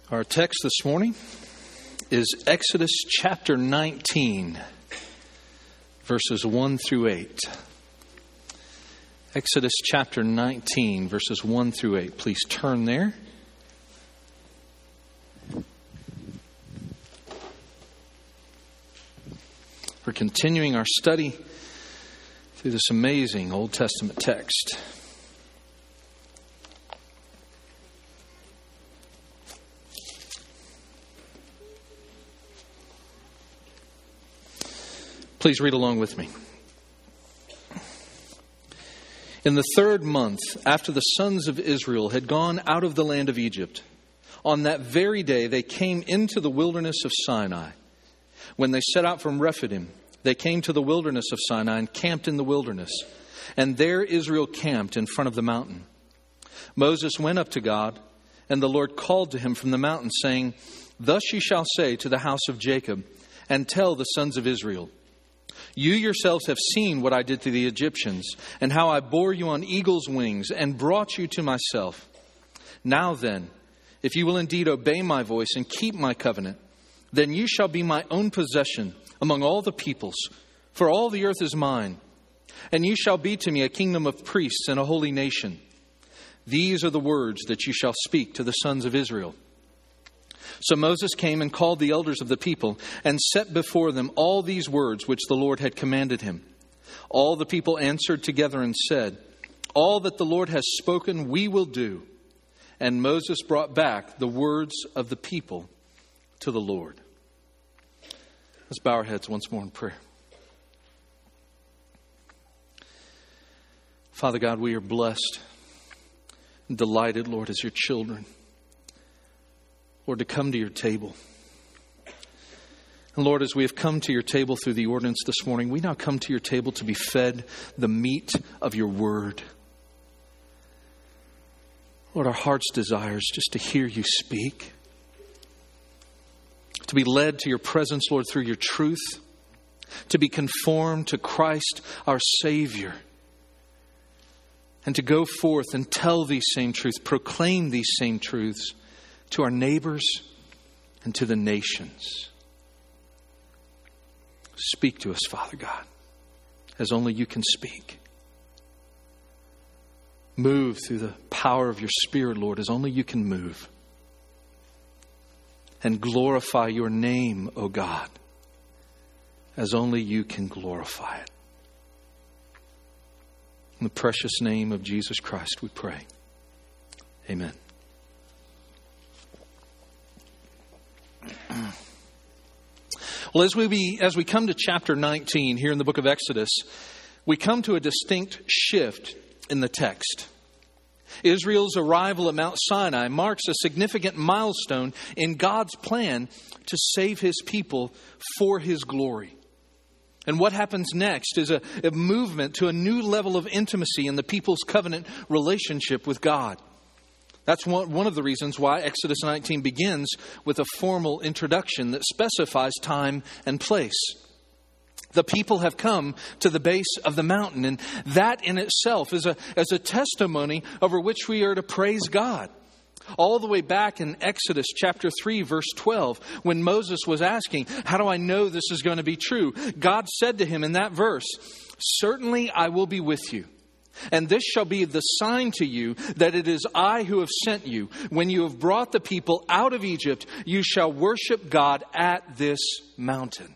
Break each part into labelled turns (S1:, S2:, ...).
S1: Our text this morning is Exodus chapter 19, verses 1 through 8. Exodus chapter 19, verses 1 through 8. Please turn there. We're continuing our study through this amazing Old Testament text. Please read along with me. In the 3rd month, after the sons of Israel had gone out of the land of Egypt, on that very day they came into the wilderness of Sinai. When they set out from Rephidim, they came to the wilderness of Sinai and camped in the wilderness. And there Israel camped in front of the mountain. Moses went up to God, and the Lord called to him from the mountain, saying, "Thus you shall say to the house of Jacob, and tell the sons of Israel, you yourselves have seen what I did to the Egyptians, and how I bore you on eagle's wings and brought you to myself. Now then, if you will indeed obey my voice and keep my covenant, then you shall be my own possession among all the peoples, for all the earth is mine. And you shall be to me a kingdom of priests and a holy nation. These are the words that you shall speak to the sons of Israel." So Moses came and called the elders of the people and set before them all these words which the Lord had commanded him. All the people answered together and said, "All that the Lord has spoken we will do." And Moses brought back the words of the people to the Lord. Let's bow our heads once more in prayer. Father God, we are blessed and delighted, Lord, as your children, Lord, to come to your table. And Lord, as we have come to your table through the ordinance this morning, we now come to your table to be fed the meat of your word. Lord, our heart's desire is just to hear you speak, to be led to your presence, Lord, through your truth, to be conformed to Christ, our Savior, and to go forth and tell these same truths, proclaim these same truths to our neighbors and to the nations. Speak to us, Father God, as only you can speak. Move through the power of your Spirit, Lord, as only you can move. And glorify your name, O God, as only you can glorify it. In the precious name of Jesus Christ we pray. Amen. Well, as we come to chapter 19 here in the book of Exodus, we come to a distinct shift in the text. Israel's arrival at Mount Sinai marks a significant milestone in God's plan to save his people for his glory. And what happens next is a movement to a new level of intimacy in the people's covenant relationship with God. That's one of the reasons why Exodus 19 begins with a formal introduction that specifies time and place. The people have come to the base of the mountain, and that in itself is a testimony over which we are to praise God. All the way back in Exodus chapter 3, verse 12, when Moses was asking, "How do I know this is going to be true?" God said to him in that verse, "Certainly I will be with you. And this shall be the sign to you that it is I who have sent you. When you have brought the people out of Egypt, you shall worship God at this mountain."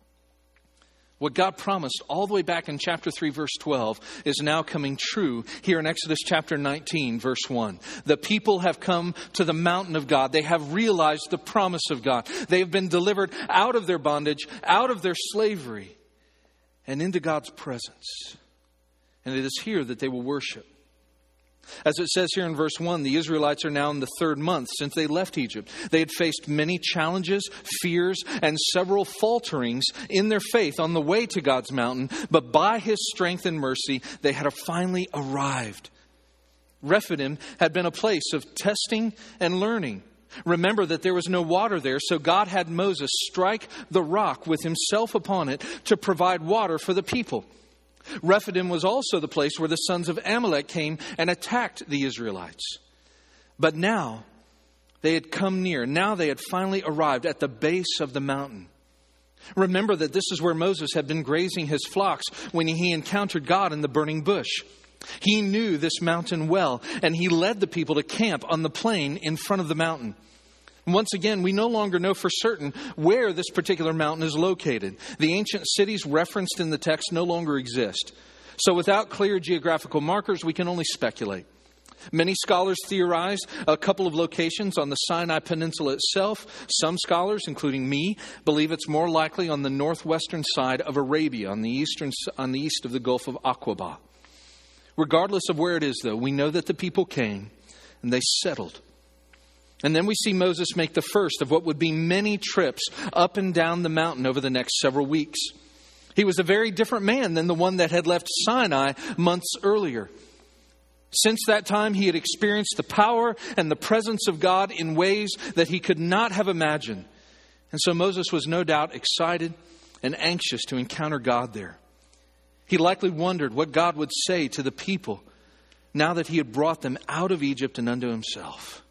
S1: What God promised all the way back in chapter 3, verse 12 is now coming true here in Exodus chapter 19, verse 1. The people have come to the mountain of God. They have realized the promise of God. They have been delivered out of their bondage, out of their slavery, and into God's presence. And it is here that they will worship. As it says here in verse 1, the Israelites are now in the 3rd month since they left Egypt. They had faced many challenges, fears, and several falterings in their faith on the way to God's mountain. But by his strength and mercy, they had finally arrived. Rephidim had been a place of testing and learning. Remember that there was no water there, so God had Moses strike the rock with himself upon it to provide water for the people. Rephidim was also the place where the sons of Amalek came and attacked the Israelites. But now, They had come near. Now they had finally arrived at the base of the mountain. Remember that this is where Moses had been grazing his flocks when he encountered God in the burning bush. He knew this mountain well, and he led the people to camp on the plain in front of the mountain. Once again, we no longer know for certain where this particular mountain is located. The ancient cities referenced in the text no longer exist. So without clear geographical markers, we can only speculate. Many scholars theorized a couple of locations on the Sinai Peninsula itself. Some scholars, including me, believe it's more likely on the northwestern side of Arabia, on the east of the Gulf of Aqaba. Regardless of where it is, though, we know that the people came and they settled. And then we see Moses make the first of what would be many trips up and down the mountain over the next several weeks. He was a very different man than the one that had left Sinai months earlier. Since that time, he had experienced the power and the presence of God in ways that he could not have imagined. And so Moses was no doubt excited and anxious to encounter God there. He likely wondered what God would say to the people now that he had brought them out of Egypt and unto himself.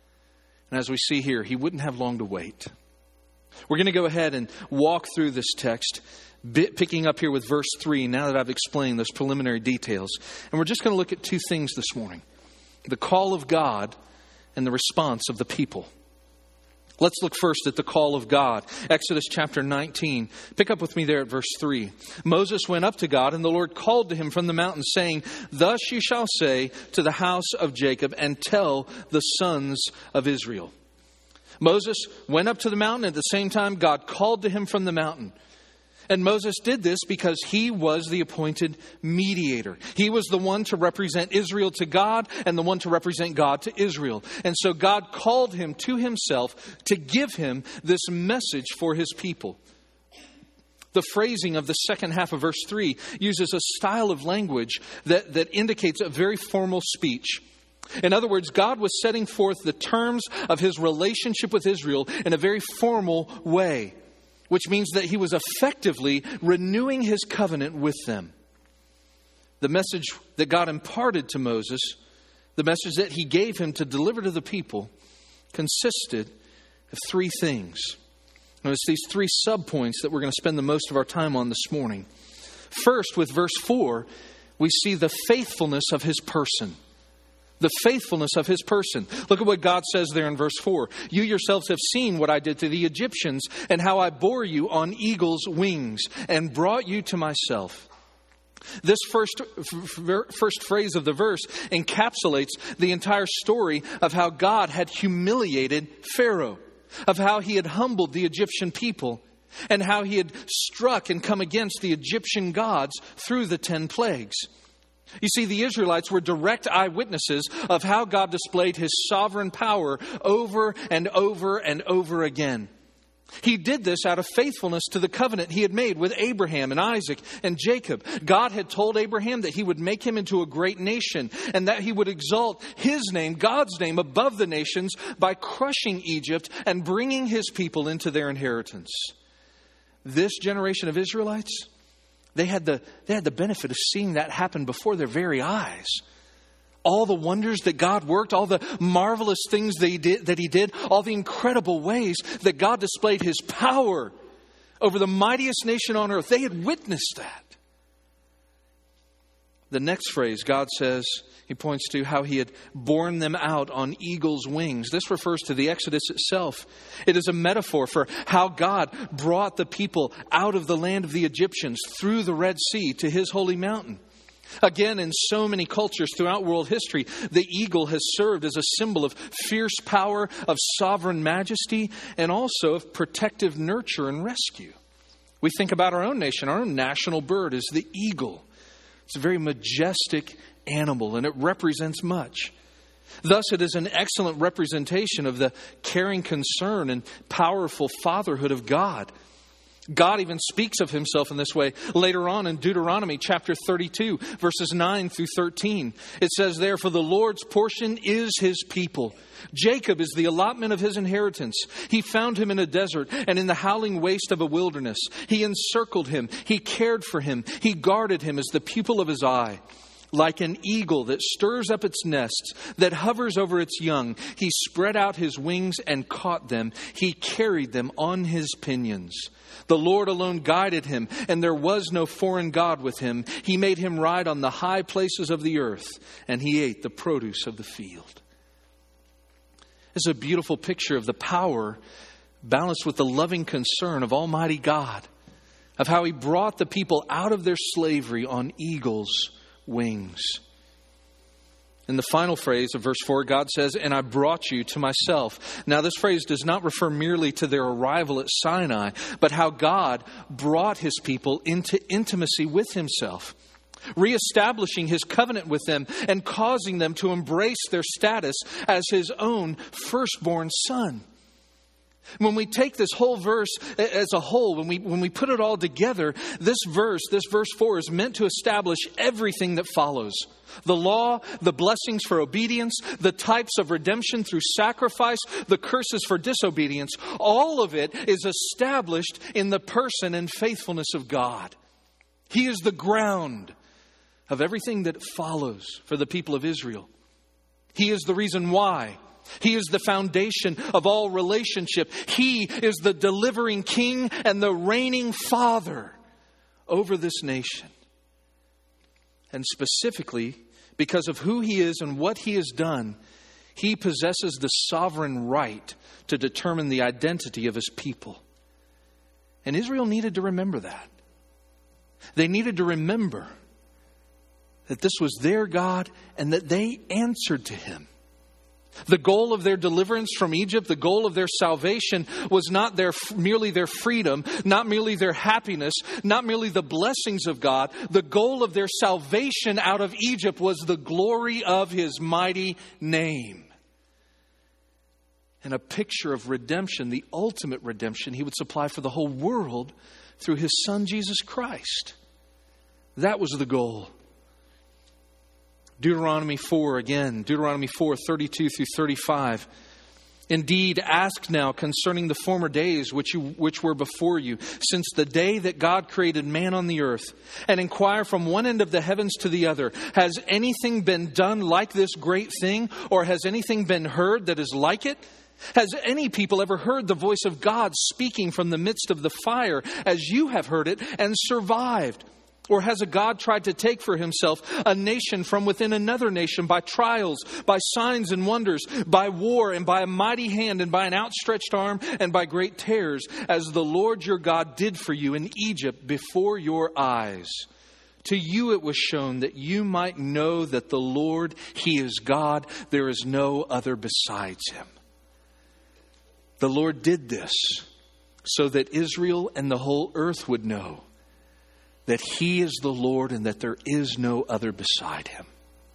S1: And as we see here, he wouldn't have long to wait. We're going to go ahead and walk through this text, picking up here with verse 3, now that I've explained those preliminary details. And we're just going to look at two things this morning: the call of God and the response of the people. Let's look first at the call of God. Exodus chapter 19. Pick up with me there at verse 3. Moses went up to God, and the Lord called to him from the mountain, saying, "Thus you shall say to the house of Jacob, and tell the sons of Israel." Moses went up to the mountain. At the same time, God called to him from the mountain. And Moses did this because he was the appointed mediator. He was the one to represent Israel to God and the one to represent God to Israel. And so God called him to himself to give him this message for his people. The phrasing of the second half of verse 3 uses a style of language that indicates a very formal speech. In other words, God was setting forth the terms of his relationship with Israel in a very formal way, which means that he was effectively renewing his covenant with them. The message that God imparted to Moses, the message that he gave him to deliver to the people, consisted of three things. And it's these three subpoints that we're going to spend the most of our time on this morning. First, with verse 4, we see the faithfulness of his person. The faithfulness of his person. Look at what God says there in verse 4. "You yourselves have seen what I did to the Egyptians and how I bore you on eagle's wings and brought you to myself." This first phrase of the verse encapsulates the entire story of how God had humiliated Pharaoh, of how he had humbled the Egyptian people, and how he had struck and come against the Egyptian gods through the 10 plagues. You see, the Israelites were direct eyewitnesses of how God displayed his sovereign power over and over and over again. He did this out of faithfulness to the covenant he had made with Abraham and Isaac and Jacob. God had told Abraham that he would make him into a great nation and that he would exalt his name, God's name, above the nations by crushing Egypt and bringing his people into their inheritance. This generation of Israelites, They had the benefit of seeing that happen before their very eyes. All the wonders that God worked, all the marvelous things that he did, all the incredible ways that God displayed his power over the mightiest nation on earth. They had witnessed that. The next phrase, God says, he points to how he had borne them out on eagle's wings. This refers to the Exodus itself. It is a metaphor for how God brought the people out of the land of the Egyptians through the Red Sea to his holy mountain. Again, in so many cultures throughout world history, the eagle has served as a symbol of fierce power, of sovereign majesty, and also of protective nurture and rescue. We think about our own nation. Our own national bird is the eagle. It's a very majestic animal, and it represents much. Thus, it is an excellent representation of the caring concern and powerful fatherhood of God. God even speaks of himself in this way later on in Deuteronomy chapter 32, verses 9 through 13. It says there, "For the Lord's portion is his people. Jacob is the allotment of his inheritance. He found him in a desert and in the howling waste of a wilderness. He encircled him. He cared for him. He guarded him as the pupil of his eye. Like an eagle that stirs up its nests, that hovers over its young, he spread out his wings and caught them. He carried them on his pinions. The Lord alone guided him, and there was no foreign god with him. He made him ride on the high places of the earth, and he ate the produce of the field. This is a beautiful picture of the power balanced with the loving concern of Almighty God, of how he brought the people out of their slavery on eagles' wings. In the final phrase of verse 4, God says, "And I brought you to myself." Now, this phrase does not refer merely to their arrival at Sinai, but how God brought his people into intimacy with himself, reestablishing his covenant with them and causing them to embrace their status as his own firstborn son. When we take this whole verse as a whole, when we put it all together, this verse 4 is meant to establish everything that follows. The law, the blessings for obedience, the types of redemption through sacrifice, the curses for disobedience, all of it is established in the person and faithfulness of God. He is the ground of everything that follows for the people of Israel. He is the reason why. He is the foundation of all relationship. He is the delivering king and the reigning father over this nation. And specifically, because of who he is and what he has done, he possesses the sovereign right to determine the identity of his people. And Israel needed to remember that. They needed to remember that this was their God and that they answered to him. The goal of their deliverance from Egypt, the goal of their salvation was not merely their freedom, not merely their happiness, not merely the blessings of God. The goal of their salvation out of Egypt was the glory of his mighty name. And a picture of redemption, the ultimate redemption he would supply for the whole world through his son Jesus Christ. That was the goal. Deuteronomy 4 again, Deuteronomy 4, 32 through 35. "Indeed, ask now concerning the former days which were before you, since the day that God created man on the earth, and inquire from one end of the heavens to the other. Has anything been done like this great thing, or has anything been heard that is like it? Has any people ever heard the voice of God speaking from the midst of the fire, as you have heard it, and survived? Or has a God tried to take for himself a nation from within another nation by trials, by signs and wonders, by war and by a mighty hand and by an outstretched arm and by great terrors, as the Lord your God did for you in Egypt before your eyes? To you it was shown that you might know that the Lord, he is God. There is no other besides him." The Lord did this so that Israel and the whole earth would know that he is the Lord and that there is no other beside him.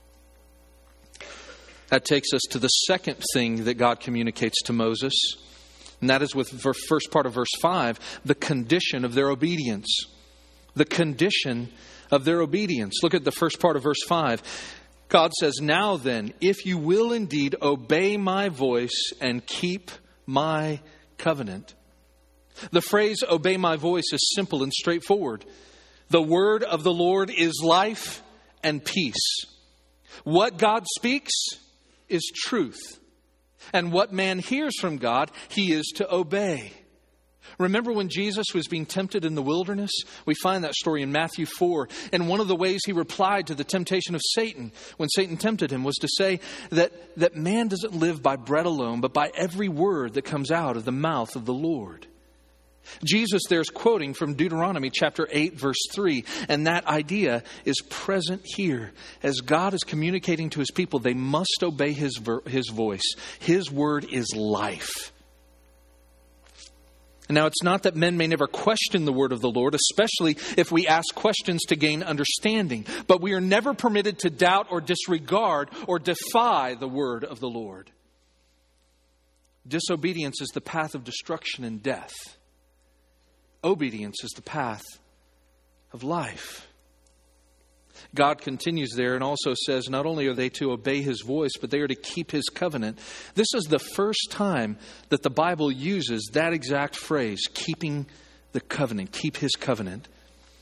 S1: That takes us to the second thing that God communicates to Moses, and that is with the first part of verse 5, the condition of their obedience. The condition of their obedience. Look at the first part of verse 5. God says, "Now then, if you will indeed obey my voice and keep my covenant." The phrase "obey my voice" is simple and straightforward. The word of the Lord is life and peace. What God speaks is truth. And what man hears from God, he is to obey. Remember when Jesus was being tempted in the wilderness? We find that story in Matthew 4. And one of the ways he replied to the temptation of Satan, when Satan tempted him, was to say that man doesn't live by bread alone, but by every word that comes out of the mouth of the Lord. Jesus there is quoting from Deuteronomy chapter 8, verse 3. And that idea is present here. As God is communicating to his people, they must obey his voice. His word is life. And now it's not that men may never question the word of the Lord, especially if we ask questions to gain understanding. But we are never permitted to doubt or disregard or defy the word of the Lord. Disobedience is the path of destruction and death. Obedience is the path of life. God continues there and also says not only are they to obey his voice, but they are to keep his covenant. This is the first time that the Bible uses that exact phrase, keeping the covenant, keep his covenant.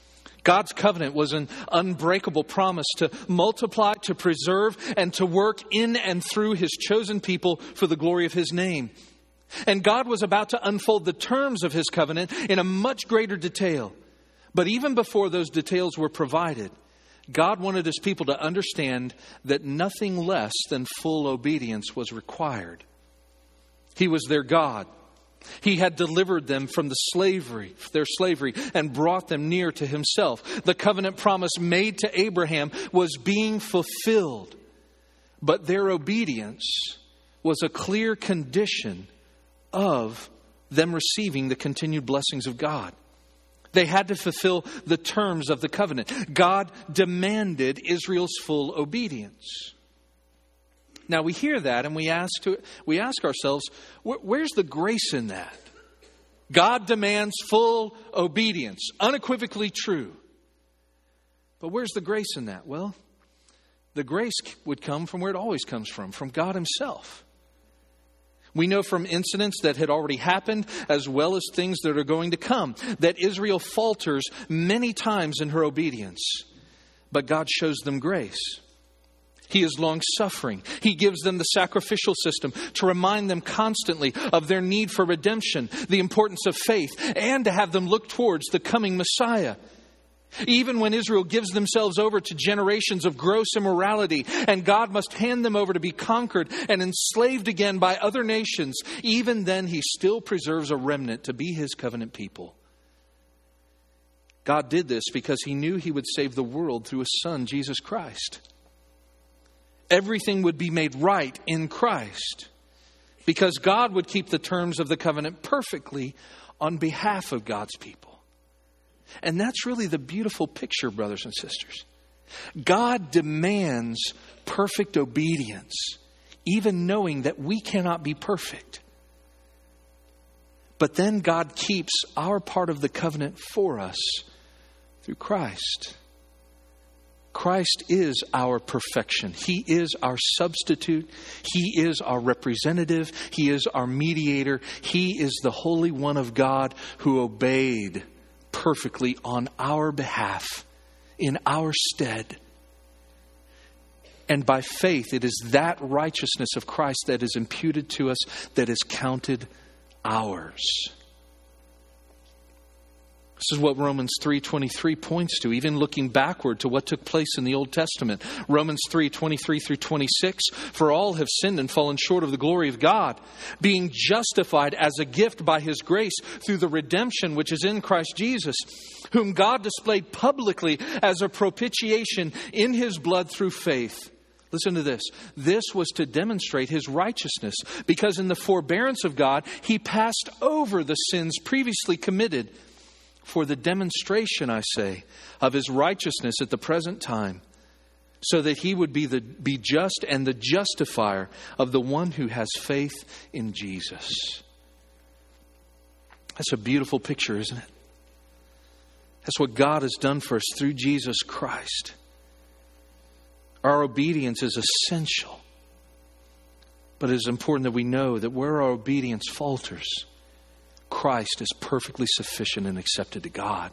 S1: God's covenant was an unbreakable promise to multiply, to preserve, and to work in and through His chosen people for the glory of His name. And God was about to unfold the terms of His covenant in a much greater detail. But even before those details were provided, God wanted His people to understand that nothing less than full obedience was required. He was their God. He had delivered them from their slavery, and brought them near to Himself. The covenant promise made to Abraham was being fulfilled. But their obedience was a clear condition of them receiving the continued blessings of God. They had to fulfill the terms of the covenant. God demanded Israel's full obedience. Now we hear that and we ask ourselves, where's the grace in that? God demands full obedience, unequivocally true. But where's the grace in that? Well, the grace would come from where it always comes from God Himself. We know from incidents that had already happened, as well as things that are going to come, that Israel falters many times in her obedience. But God shows them grace. He is long-suffering. He gives them the sacrificial system to remind them constantly of their need for redemption, the importance of faith, and to have them look towards the coming Messiah. Even when Israel gives themselves over to generations of gross immorality, and God must hand them over to be conquered and enslaved again by other nations, even then He still preserves a remnant to be His covenant people. God did this because He knew He would save the world through His Son, Jesus Christ. Everything would be made right in Christ because God would keep the terms of the covenant perfectly on behalf of God's people. And that's really the beautiful picture, brothers and sisters. God demands perfect obedience, even knowing that we cannot be perfect. But then God keeps our part of the covenant for us through Christ. Christ is our perfection. He is our substitute. He is our representative. He is our mediator. He is the Holy One of God who obeyed perfectly on our behalf, in our stead. And by faith, it is that righteousness of Christ that is imputed to us, that is counted ours. This is what Romans 3:23 points to, even looking backward to what took place in the Old Testament. Romans 3:23 through 26, for all have sinned and fallen short of the glory of God, being justified as a gift by His grace through the redemption which is in Christ Jesus, whom God displayed publicly as a propitiation in His blood through faith. Listen to this. This was to demonstrate His righteousness, because in the forbearance of God, He passed over the sins previously committed, for the demonstration, I say, of His righteousness at the present time, so that He would be just and the justifier of the one who has faith in Jesus. That's a beautiful picture, isn't it? That's what God has done for us through Jesus Christ. Our obedience is essential, but it is important that we know that where our obedience falters, Christ is perfectly sufficient and accepted to God.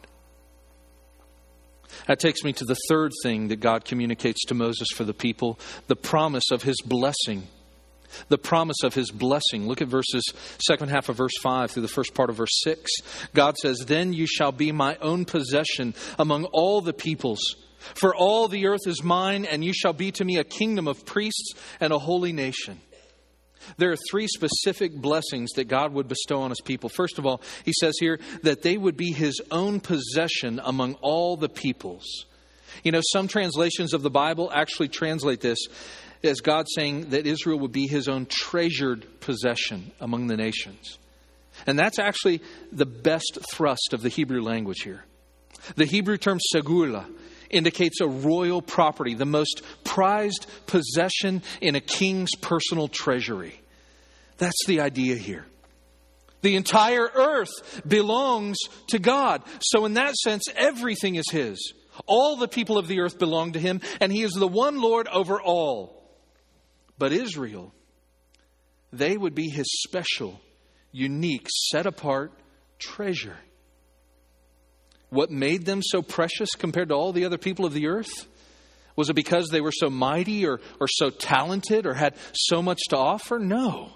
S1: That takes me to the third thing that God communicates to Moses for the people, the promise of His blessing. The promise of His blessing. Look at second half of verse 5 through the first part of verse 6. God says, "Then you shall be my own possession among all the peoples. For all the earth is mine, and you shall be to me a kingdom of priests and a holy nation." There are three specific blessings that God would bestow on His people. First of all, He says here that they would be His own possession among all the peoples. You know, some translations of the Bible actually translate this as God saying that Israel would be His own treasured possession among the nations. And that's actually the best thrust of the Hebrew language here. The Hebrew term segula indicates a royal property, the most prized possession in a king's personal treasury. That's the idea here. The entire earth belongs to God. So in that sense, everything is His. All the people of the earth belong to Him, and He is the one Lord over all. But Israel, they would be His special, unique, set-apart treasure. What made them so precious compared to all the other people of the earth? Was it because they were so mighty or so talented or had so much to offer? No.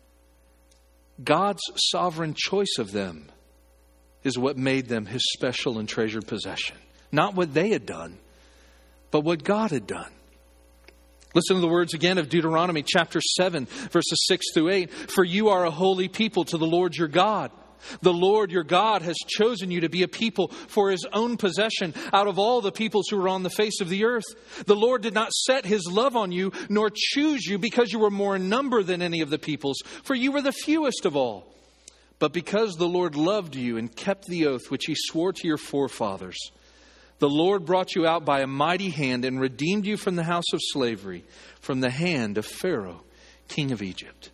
S1: God's sovereign choice of them is what made them His special and treasured possession. Not what they had done, but what God had done. Listen to the words again of Deuteronomy chapter 7, verses 6 through 8. For you are a holy people to the Lord your God. The Lord your God has chosen you to be a people for His own possession out of all the peoples who are on the face of the earth. The Lord did not set His love on you, nor choose you because you were more in number than any of the peoples, for you were the fewest of all. But because the Lord loved you and kept the oath which He swore to your forefathers, the Lord brought you out by a mighty hand and redeemed you from the house of slavery, from the hand of Pharaoh, king of Egypt.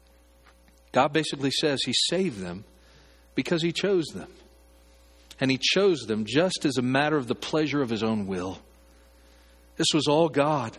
S1: God basically says He saved them because He chose them. And He chose them just as a matter of the pleasure of His own will. This was all God.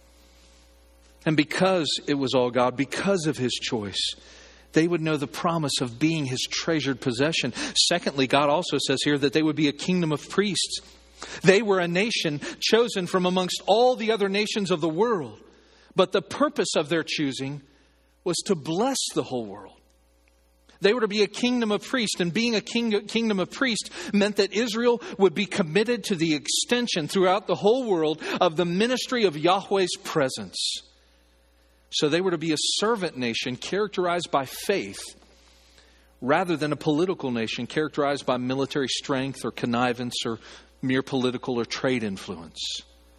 S1: And because it was all God, because of His choice, they would know the promise of being His treasured possession. Secondly, God also says here that they would be a kingdom of priests. They were a nation chosen from amongst all the other nations of the world. But the purpose of their choosing was to bless the whole world. They were to be a kingdom of priests, and being a kingdom of priests meant that Israel would be committed to the extension throughout the whole world of the ministry of Yahweh's presence. So they were to be a servant nation characterized by faith, rather than a political nation characterized by military strength or connivance or mere political or trade influence.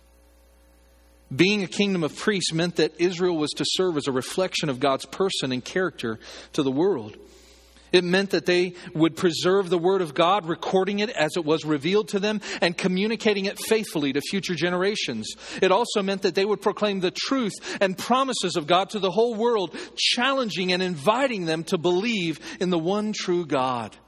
S1: Being a kingdom of priests meant that Israel was to serve as a reflection of God's person and character to the world. It meant that they would preserve the Word of God, recording it as it was revealed to them and communicating it faithfully to future generations. It also meant that they would proclaim the truth and promises of God to the whole world, challenging and inviting them to believe in the one true God.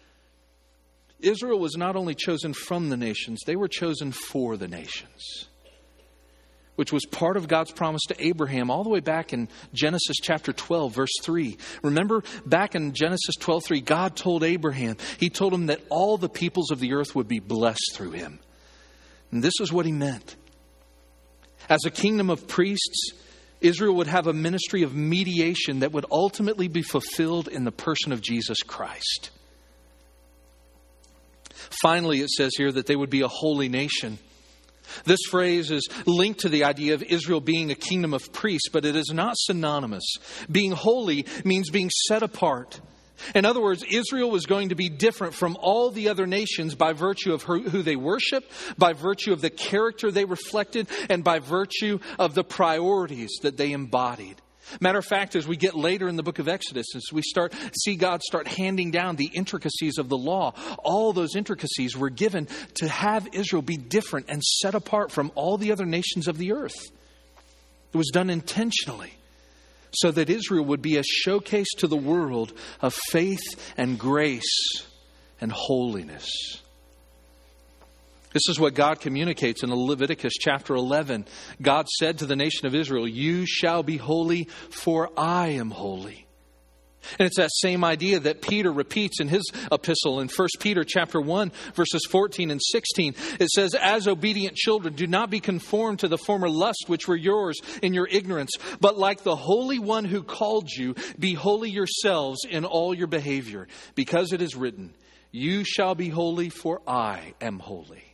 S1: Israel was not only chosen from the nations, they were chosen for the nations, which was part of God's promise to Abraham all the way back in Genesis chapter 12, verse 3. Remember, back in Genesis 12:3, God told Abraham, He told him that all the peoples of the earth would be blessed through him. And this is what He meant. As a kingdom of priests, Israel would have a ministry of mediation that would ultimately be fulfilled in the person of Jesus Christ. Finally, it says here that they would be a holy nation. This phrase is linked to the idea of Israel being a kingdom of priests, but it is not synonymous. Being holy means being set apart. In other words, Israel was going to be different from all the other nations by virtue of who they worship, by virtue of the character they reflected, and by virtue of the priorities that they embodied. Matter of fact, as we get later in the book of Exodus, as we see God start handing down the intricacies of the law, all those intricacies were given to have Israel be different and set apart from all the other nations of the earth. It was done intentionally so that Israel would be a showcase to the world of faith and grace and holiness. This is what God communicates in Leviticus chapter 11. God said to the nation of Israel, "You shall be holy, for I am holy." And it's that same idea that Peter repeats in his epistle in 1 Peter chapter 1, verses 14 and 16. It says, "As obedient children, do not be conformed to the former lusts which were yours in your ignorance, but like the Holy One who called you, be holy yourselves in all your behavior. Because it is written, you shall be holy, for I am holy."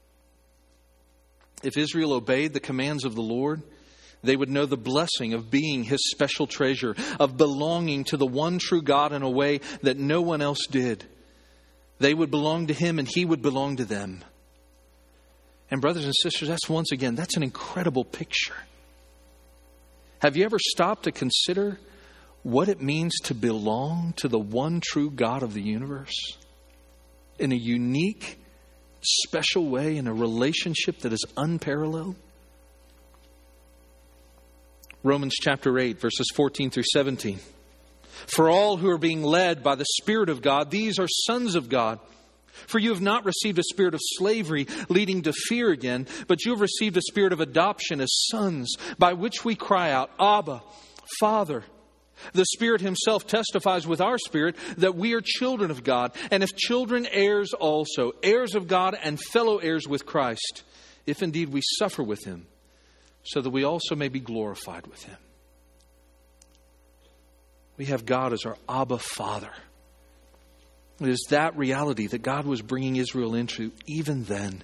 S1: If Israel obeyed the commands of the Lord, they would know the blessing of being His special treasure, of belonging to the one true God in a way that no one else did. They would belong to Him and He would belong to them. And brothers and sisters, that's an incredible picture. Have you ever stopped to consider what it means to belong to the one true God of the universe in a unique, special way, in a relationship that is unparalleled? Romans chapter 8, verses 14 through 17. "For all who are being led by the Spirit of God, these are sons of God. For you have not received a spirit of slavery leading to fear again, but you have received a spirit of adoption as sons, by which we cry out, 'Abba, Father.' The Spirit Himself testifies with our spirit that we are children of God, and if children, heirs also, heirs of God and fellow heirs with Christ, if indeed we suffer with Him, so that we also may be glorified with Him. We have God as our Abba Father. It is that reality that God was bringing Israel into even then.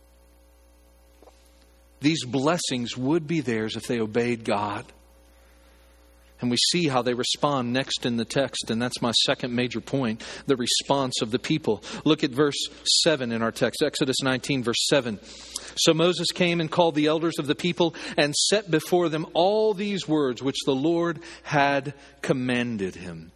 S1: These blessings would be theirs if they obeyed God. And we see how they respond next in the text, and that's my second major point, the response of the people. Look at verse 7 in our text, Exodus 19, verse 7. So Moses came and called the elders of the people and set before them all these words which the Lord had commanded him.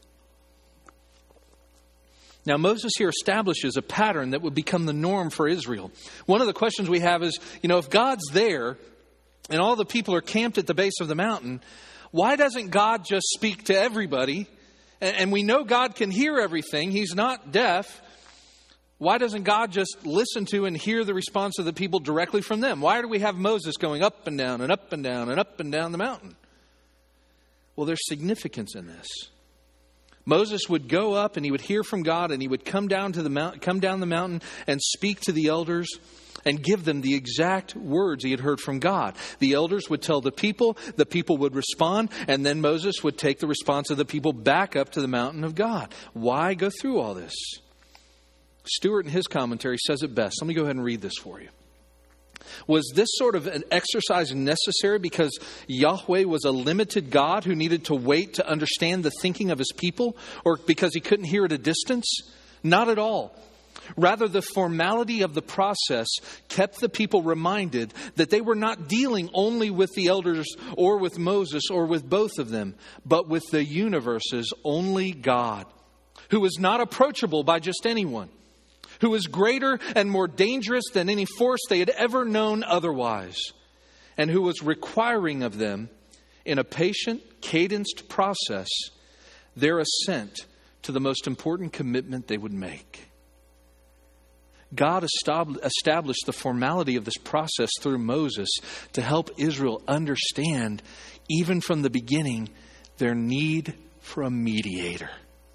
S1: Now, Moses here establishes a pattern that would become the norm for Israel. One of the questions we have is, if God's there and all the people are camped at the base of the mountain, why doesn't God just speak to everybody? And we know God can hear everything. He's not deaf. Why doesn't God just listen to and hear the response of the people directly from them? Why do we have Moses going up and down and up and down and up and down the mountain? Well, there's significance in this. Moses would go up and he would hear from God, and he would come down the mountain and speak to the elders and give them the exact words he had heard from God. The elders would tell the people would respond, and then Moses would take the response of the people back up to the mountain of God. Why go through all this? Stewart in his commentary says it best. Let me go ahead and read this for you. Was this sort of an exercise necessary because Yahweh was a limited God who needed to wait to understand the thinking of His people, or because He couldn't hear at a distance? Not at all. Rather, the formality of the process kept the people reminded that they were not dealing only with the elders or with Moses or with both of them, but with the universe's only God, who was not approachable by just anyone, who was greater and more dangerous than any force they had ever known otherwise, and who was requiring of them, in a patient, cadenced process, their assent to the most important commitment they would make. God established the formality of this process through Moses to help Israel understand, even from the beginning, their need for a mediator.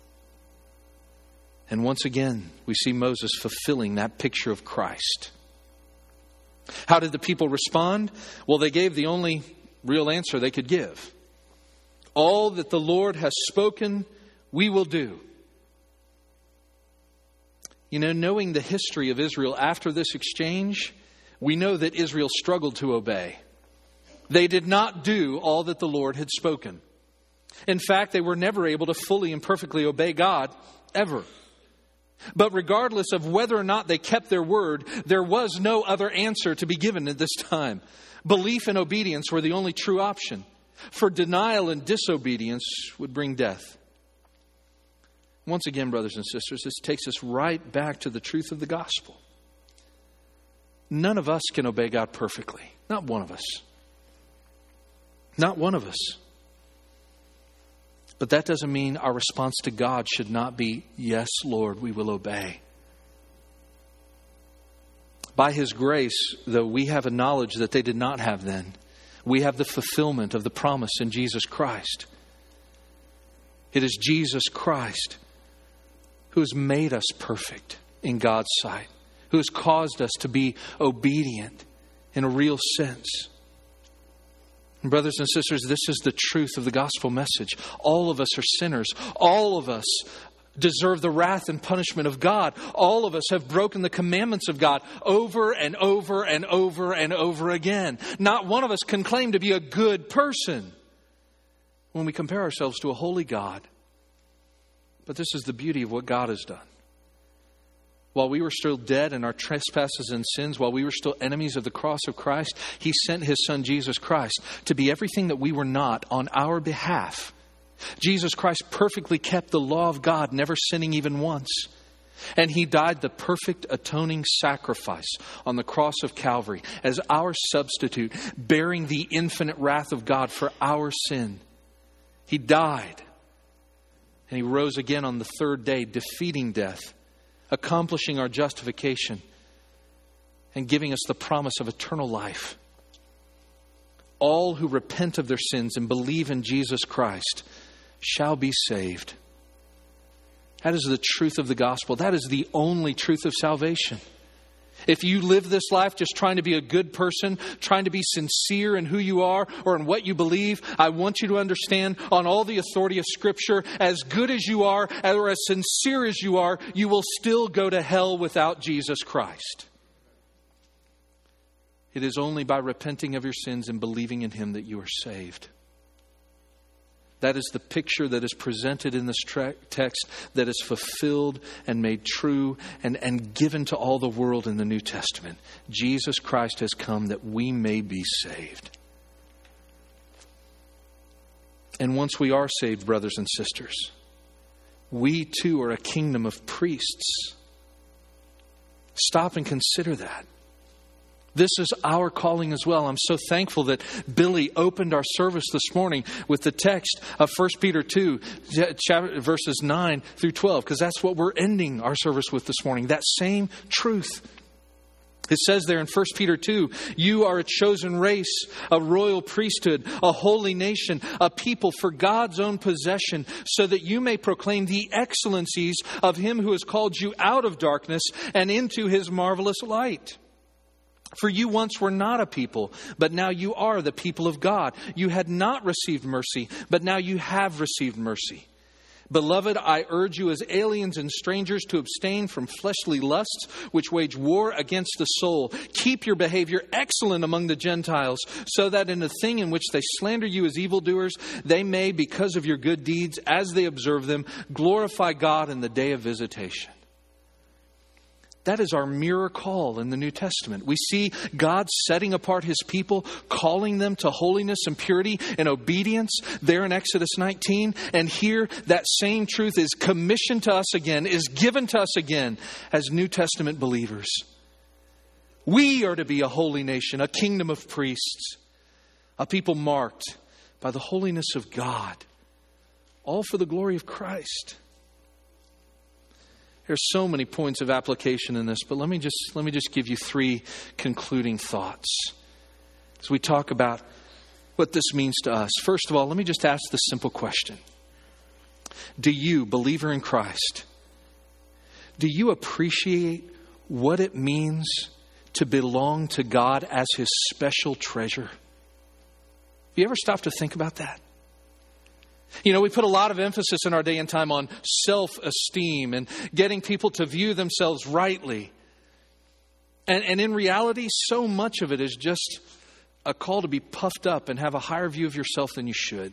S1: And once again, we see Moses fulfilling that picture of Christ. How did the people respond? Well, they gave the only real answer they could give. All that the Lord has spoken, we will do. Knowing the history of Israel after this exchange, we know that Israel struggled to obey. They did not do all that the Lord had spoken. In fact, they were never able to fully and perfectly obey God, ever. But regardless of whether or not they kept their word, there was no other answer to be given at this time. Belief and obedience were the only true option, for denial and disobedience would bring death. Once again, brothers and sisters, this takes us right back to the truth of the gospel. None of us can obey God perfectly. Not one of us. Not one of us. But that doesn't mean our response to God should not be, yes, Lord, we will obey. By His grace, though we have a knowledge that they did not have then, we have the fulfillment of the promise in Jesus Christ. It is Jesus Christ who has made us perfect in God's sight, who has caused us to be obedient in a real sense. And brothers and sisters, this is the truth of the gospel message. All of us are sinners. All of us deserve the wrath and punishment of God. All of us have broken the commandments of God over and over and over and over again. Not one of us can claim to be a good person when we compare ourselves to a holy God. But this is the beauty of what God has done. While we were still dead in our trespasses and sins, while we were still enemies of the cross of Christ, He sent His Son, Jesus Christ, to be everything that we were not on our behalf. Jesus Christ perfectly kept the law of God, never sinning even once. And He died the perfect atoning sacrifice on the cross of Calvary as our substitute, bearing the infinite wrath of God for our sin. He died. And He rose again on the third day, defeating death, accomplishing our justification, and giving us the promise of eternal life. All who repent of their sins and believe in Jesus Christ shall be saved. That is the truth of the gospel. That is the only truth of salvation. If you live this life just trying to be a good person, trying to be sincere in who you are or in what you believe, I want you to understand, on all the authority of Scripture, as good as you are or as sincere as you are, you will still go to hell without Jesus Christ. It is only by repenting of your sins and believing in Him that you are saved. That is the picture that is presented in this text, that is fulfilled and made true and given to all the world in the New Testament. Jesus Christ has come that we may be saved. And once we are saved, brothers and sisters, we too are a kingdom of priests. Stop and consider that. This is our calling as well. I'm so thankful that Billy opened our service this morning with the text of 1 Peter 2, verses 9 through 12, because that's what we're ending our service with this morning, that same truth. It says there in 1 Peter 2, you are a chosen race, a royal priesthood, a holy nation, a people for God's own possession, so that you may proclaim the excellencies of Him who has called you out of darkness and into His marvelous light. For you once were not a people, but now you are the people of God. You had not received mercy, but now you have received mercy. Beloved, I urge you as aliens and strangers to abstain from fleshly lusts which wage war against the soul. Keep your behavior excellent among the Gentiles, so that in a thing in which they slander you as evildoers, they may, because of your good deeds, as they observe them, glorify God in the day of visitation. That is our mirror call in the New Testament. We see God setting apart His people, calling them to holiness and purity and obedience there in Exodus 19. And here that same truth is commissioned to us again, is given to us again as New Testament believers. We are to be a holy nation, a kingdom of priests, a people marked by the holiness of God, all for the glory of Christ. There's so many points of application in this, but let me just give you 3 concluding thoughts as we talk about what this means to us. First of all, let me just ask this simple question. Do you, believer in Christ, do you appreciate what it means to belong to God as His special treasure? Have you ever stopped to think about that? You know, we put a lot of emphasis in our day and time on self-esteem and getting people to view themselves rightly. And in reality, so much of it is just a call to be puffed up and have a higher view of yourself than you should.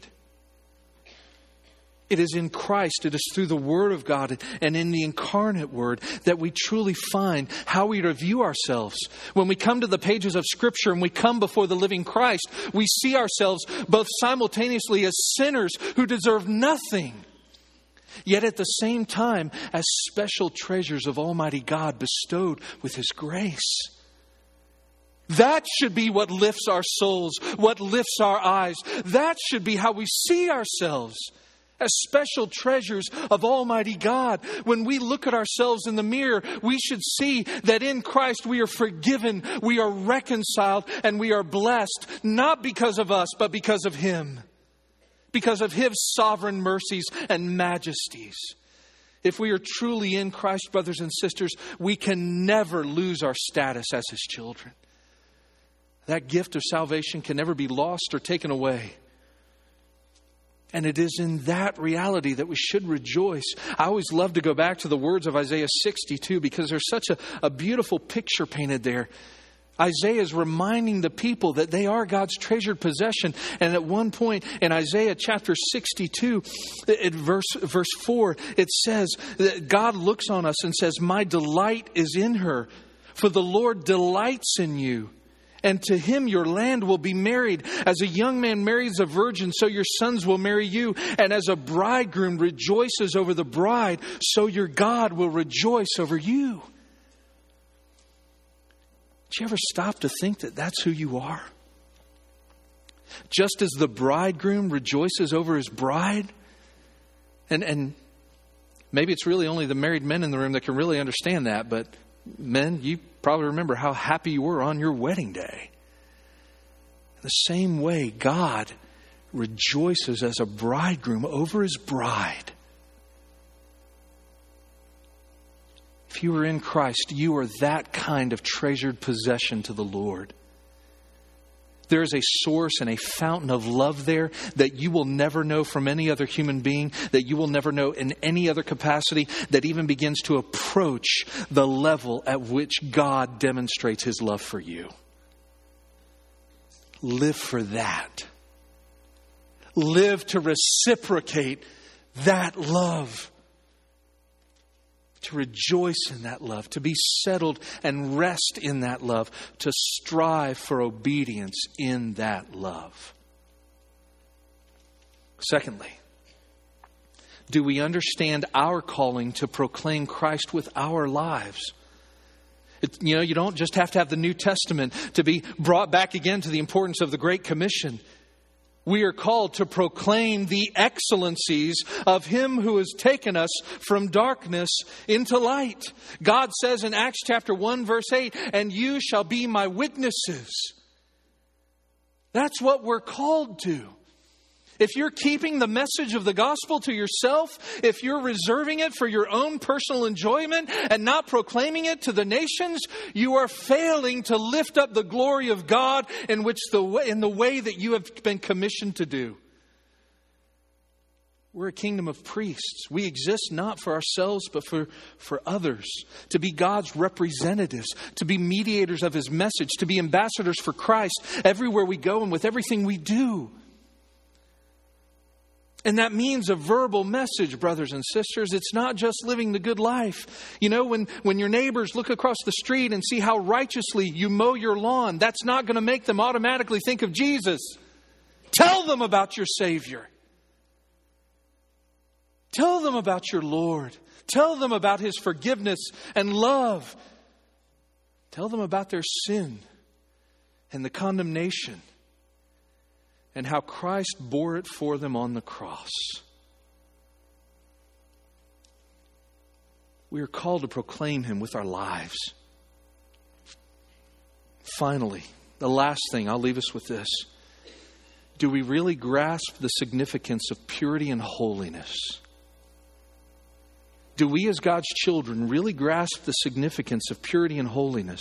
S1: It is in Christ, it is through the Word of God and in the incarnate Word that we truly find how we are to view ourselves. When we come to the pages of Scripture and we come before the living Christ, we see ourselves both simultaneously as sinners who deserve nothing, yet at the same time as special treasures of Almighty God bestowed with His grace. That should be what lifts our souls, what lifts our eyes. That should be how we see ourselves, as special treasures of Almighty God. When we look at ourselves in the mirror, we should see that in Christ we are forgiven, we are reconciled, and we are blessed, not because of us, but because of Him, because of His sovereign mercies and majesties. If we are truly in Christ, brothers and sisters, we can never lose our status as His children. That gift of salvation can never be lost or taken away. And it is in that reality that we should rejoice. I always love to go back to the words of Isaiah 62 because there's such a beautiful picture painted there. Isaiah is reminding the people that they are God's treasured possession. And at one point in Isaiah chapter 62, verse 4, it says that God looks on us and says, "My delight is in her, for the Lord delights in you. And to Him your land will be married. As a young man marries a virgin, so your sons will marry you. And as a bridegroom rejoices over the bride, so your God will rejoice over you." Did you ever stop to think that that's who you are? Just as the bridegroom rejoices over his bride, and maybe it's really only the married men in the room that can really understand that, but men, you probably remember how happy you were on your wedding day. In the same way, God rejoices as a bridegroom over his bride. If you are in Christ, you are that kind of treasured possession to the Lord. There is a source and a fountain of love there that you will never know from any other human being, that you will never know in any other capacity, that even begins to approach the level at which God demonstrates his love for you. Live for that. Live to reciprocate that love. To rejoice in that love, to be settled and rest in that love, to strive for obedience in that love. Secondly, do we understand our calling to proclaim Christ with our lives? You don't just have to have the New Testament to be brought back again to the importance of the Great Commission. We are called to proclaim the excellencies of Him who has taken us from darkness into light. God says in Acts chapter 1 verse 8, "And you shall be my witnesses." That's what we're called to. If you're keeping the message of the gospel to yourself, if you're reserving it for your own personal enjoyment and not proclaiming it to the nations, you are failing to lift up the glory of God in the way that you have been commissioned to do. We're a kingdom of priests. We exist not for ourselves, but for others. To be God's representatives, to be mediators of His message, to be ambassadors for Christ everywhere we go and with everything we do. And that means a verbal message, brothers and sisters. It's not just living the good life. When your neighbors look across the street and see how righteously you mow your lawn, that's not going to make them automatically think of Jesus. Tell them about your Savior. Tell them about your Lord. Tell them about His forgiveness and love. Tell them about their sin and the condemnation, and how Christ bore it for them on the cross. We are called to proclaim Him with our lives. Finally, the last thing, I'll leave us with this. Do we really grasp the significance of purity and holiness? Do we as God's children really grasp the significance of purity and holiness?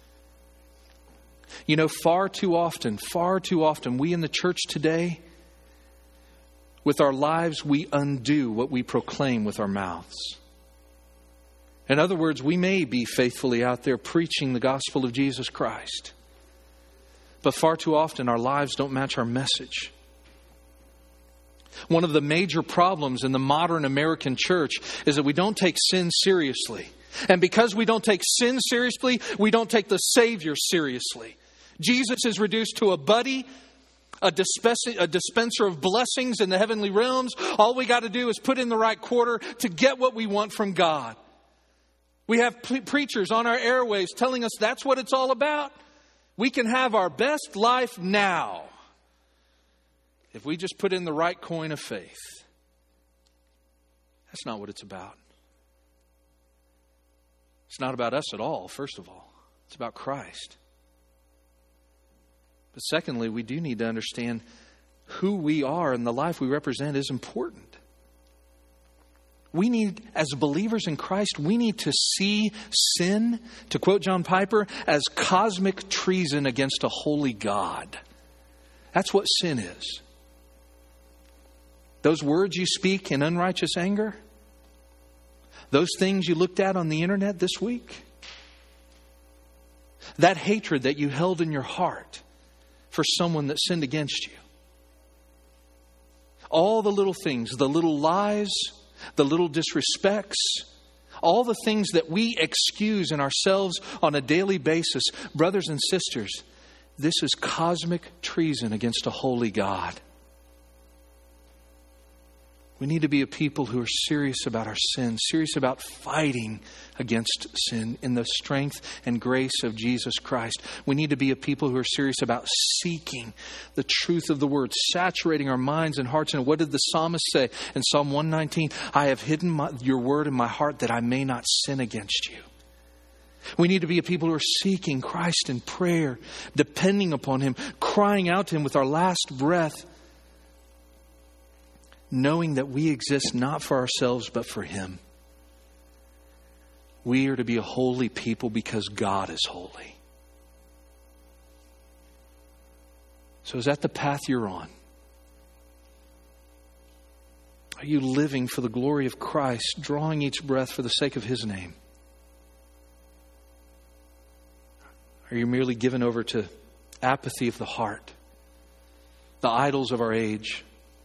S1: Far too often, we in the church today, with our lives, we undo what we proclaim with our mouths. In other words, we may be faithfully out there preaching the gospel of Jesus Christ, but far too often our lives don't match our message. One of the major problems in the modern American church is that we don't take sin seriously. And because we don't take sin seriously, we don't take the Savior seriously. Jesus is reduced to a buddy, a dispenser of blessings in the heavenly realms. All we got to do is put in the right quarter to get what we want from God. We have preachers on our airwaves telling us that's what it's all about. We can have our best life now if we just put in the right coin of faith. That's not what it's about. It's not about us at all, first of all. It's about Christ. But secondly, we do need to understand who we are and the life we represent is important. We need, as believers in Christ, we need to see sin, to quote John Piper, as cosmic treason against a holy God. That's what sin is. Those words you speak in unrighteous anger, those things you looked at on the internet this week, that hatred that you held in your heart for someone that sinned against you. All the little things, the little lies, the little disrespects, all the things that we excuse in ourselves on a daily basis. Brothers and sisters, this is cosmic treason against a holy God. We need to be a people who are serious about our sin, serious about fighting against sin in the strength and grace of Jesus Christ. We need to be a people who are serious about seeking the truth of the Word, saturating our minds and hearts. And what did the psalmist say in Psalm 119? I have hidden your Word in my heart that I may not sin against you. We need to be a people who are seeking Christ in prayer, depending upon Him, crying out to Him with our last breath. knowing that we exist not for ourselves but for Him. We are to be a holy people because God is holy. So is that the path you're on? Are you living for the glory of Christ, drawing each breath for the sake of His name? Are you merely given over to apathy of the heart, the idols of our age?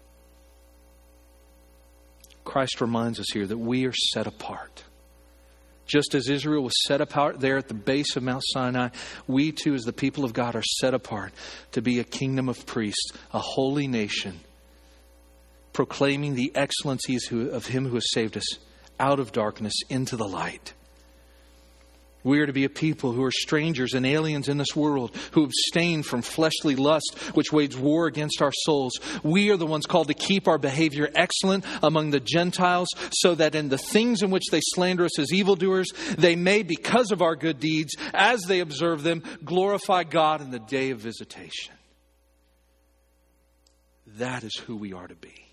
S1: Christ reminds us here that we are set apart. Just as Israel was set apart there at the base of Mount Sinai, we too as the people of God are set apart to be a kingdom of priests, a holy nation, proclaiming the excellencies of Him who has saved us out of darkness into the light. We are to be a people who are strangers and aliens in this world, who abstain from fleshly lust, which wage war against our souls. We are the ones called to keep our behavior excellent among the Gentiles, so that in the things in which they slander us as evildoers, they may, because of our good deeds, as they observe them, glorify God in the day of visitation. That is who we are to be.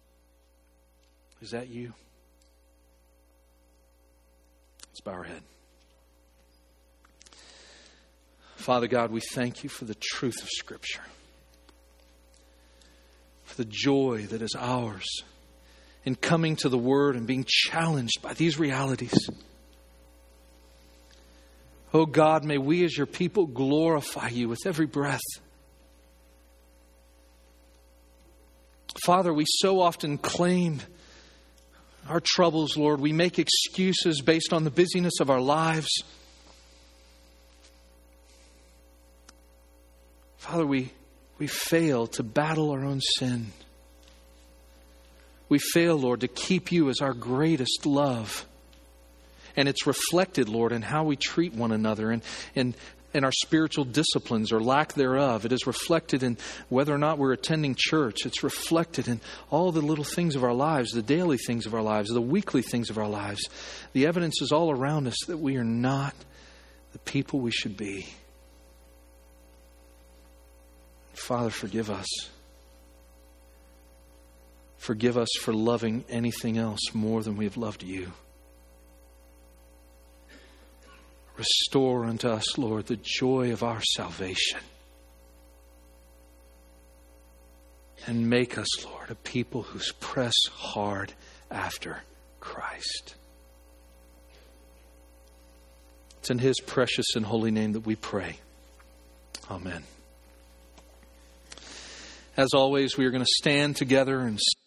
S1: Is that you? Let's bow our head. Father God, we thank You for the truth of Scripture, for the joy that is ours in coming to the Word and being challenged by these realities. Oh God, may we as Your people glorify You with every breath. Father, we so often claim our troubles, Lord. We make excuses based on the busyness of our lives. Father, we fail to battle our own sin. We fail, Lord, to keep You as our greatest love. And it's reflected, Lord, in how we treat one another and in our spiritual disciplines or lack thereof. It is reflected in whether or not we're attending church. It's reflected in all the little things of our lives, the daily things of our lives, the weekly things of our lives. The evidence is all around us that we are not the people we should be. Father, forgive us. Forgive us for loving anything else more than we have loved You. Restore unto us, Lord, the joy of our salvation. And make us, Lord, a people who press hard after Christ. It's in His precious and holy name that we pray. Amen. As always, we are going to stand together and